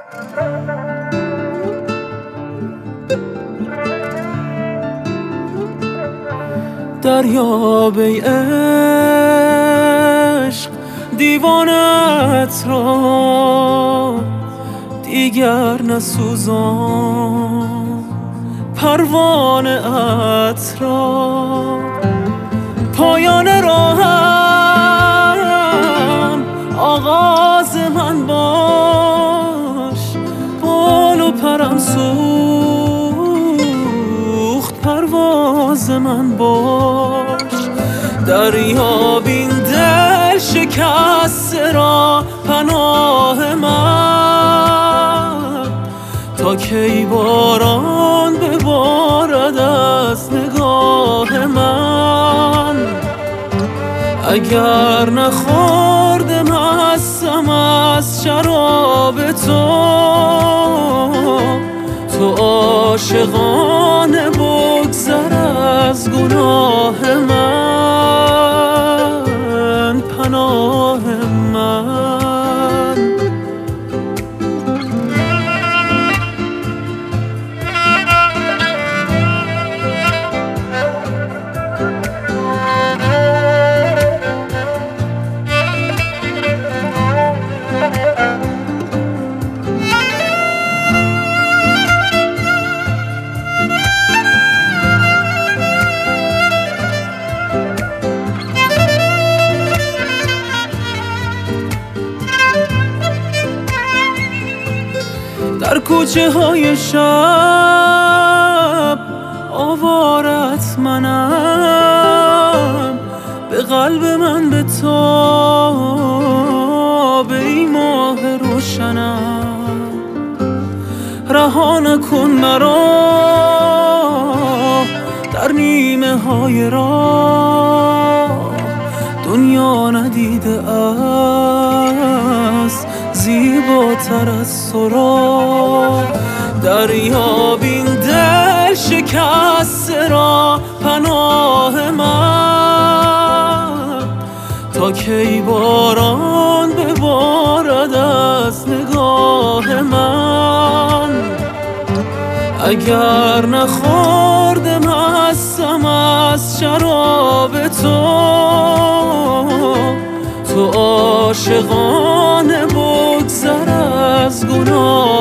دریاب ای عشق دیوانت را دیگر نسوزان، پروانه ات را پایان راهم آغاز من باش، بال و پرم سوخت پرواز من باش. دریاب این دل شکسته را پناه من، تا کی باران ببارد از نگاه من. اگر نخورده مستم از شراب تو عاشقانه بگذر از گناه من، پناه من. در کوچه های شب آوارت منم، به قلب من بتاب ای ماه روشنم. رها نکن مرا در نیمه های راه، دنیا ندیده است زیباتر از تو را. دریاب این دل شکسته را پناه من، تا کی باران ببارد از نگاه من. اگر نخورده مستم از شراب تو عاشقانه بگذر از گناه